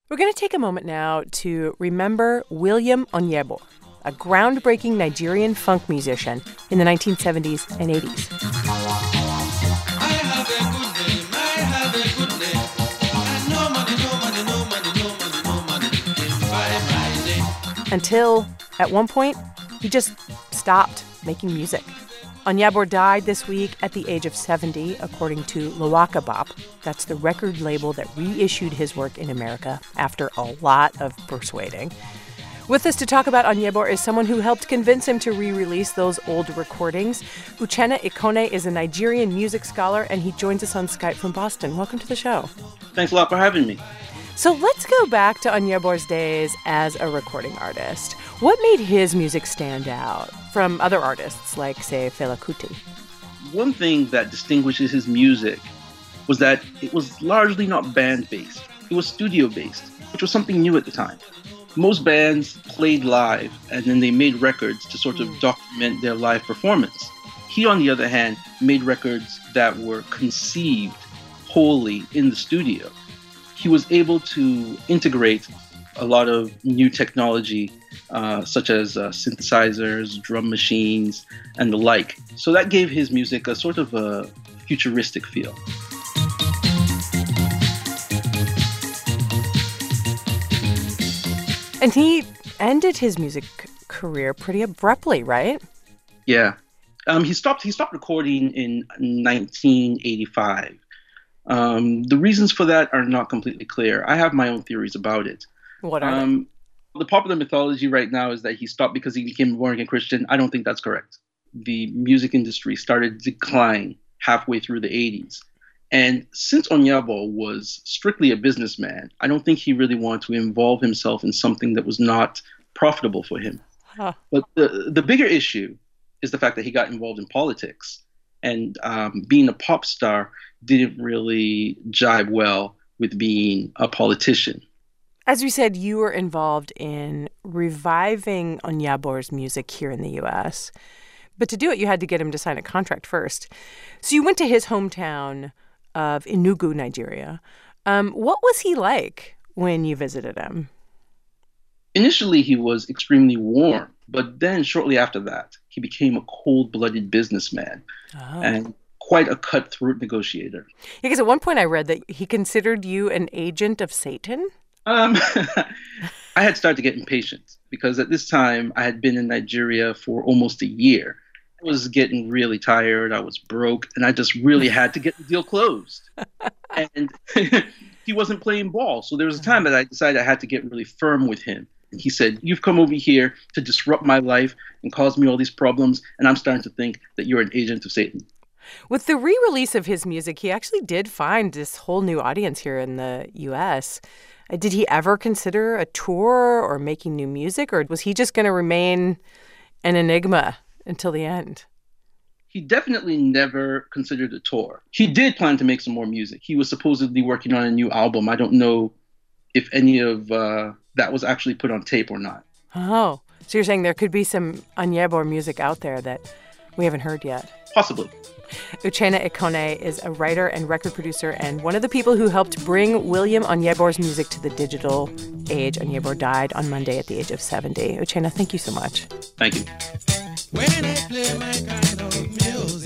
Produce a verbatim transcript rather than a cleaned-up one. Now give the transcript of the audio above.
We're going to take a moment now to remember William Onyeabor, a groundbreaking Nigerian funk musician in the nineteen seventies and eighties. Until, at one point, he just stopped making music. Onyeabor died this week at the age of seventy, according to Lawaka Bop. That's the record label that reissued his work in America after a lot of persuading. With us to talk about Onyeabor is someone who helped convince him to re-release those old recordings. Uchenna Ikone is a Nigerian music scholar, and he joins us on Skype from Boston. Welcome to the show. Thanks a lot for having me. So let's go back to Onyeabor's days as a recording artist. What made his music stand out from other artists like, say, Fela Kuti? One thing that distinguishes his music was that it was largely not band-based. It was studio-based, which was something new at the time. Most bands played live, and then they made records to sort of mm. document their live performance. He, on the other hand, made records that were conceived wholly in the studio. He was able to integrate a lot of new technology, uh, such as uh, synthesizers, drum machines, and the like. So that gave his music a sort of a futuristic feel. And he ended his music career pretty abruptly, right? Yeah. Um, he stopped he stopped recording in nineteen eighty-five. Um, the reasons for that are not completely clear. I have my own theories about it. What are um, they? The popular mythology right now is that he stopped because he became a born-again Christian. I don't think that's correct. The music industry started to decline halfway through the eighties. And since Onyeabor was strictly a businessman, I don't think he really wanted to involve himself in something that was not profitable for him. Huh. But the, the bigger issue is the fact that he got involved in politics. And um, being a pop star didn't really jibe well with being a politician. As you said, you were involved in reviving Onyeabor's music here in the U S. But to do it, you had to get him to sign a contract first. So you went to his hometown of Enugu, Nigeria. Um, what was he like when you visited him? Initially, he was extremely warm. But then shortly after that, he became a cold-blooded businessman oh. and quite a cutthroat negotiator. Yeah, because at one point I read that he considered you an agent of Satan. Um, I had started to get impatient because at this time I had been in Nigeria for almost a year. I was getting really tired. I was broke, and I just really had to get the deal closed. And he wasn't playing ball. So there was a time that I decided I had to get really firm with him. He said, "You've come over here to disrupt my life and cause me all these problems, and I'm starting to think that you're an agent of Satan." With the re-release of his music, he actually did find this whole new audience here in the U S. Uh, did he ever consider a tour or making new music, or was he just going to remain an enigma until the end? He definitely never considered a tour. He did plan to make some more music. He was supposedly working on a new album. I don't know if any of uh, that was actually put on tape or not. Oh, so you're saying there could be some Onyeabor music out there that we haven't heard yet? Possibly. Uchenna Ikone is a writer and record producer and one of the people who helped bring William Onyeabor's music to the digital age. Onyeabor died on Monday at the age of seventy. Uchenna, thank you so much. Thank you. When I play my kind of music.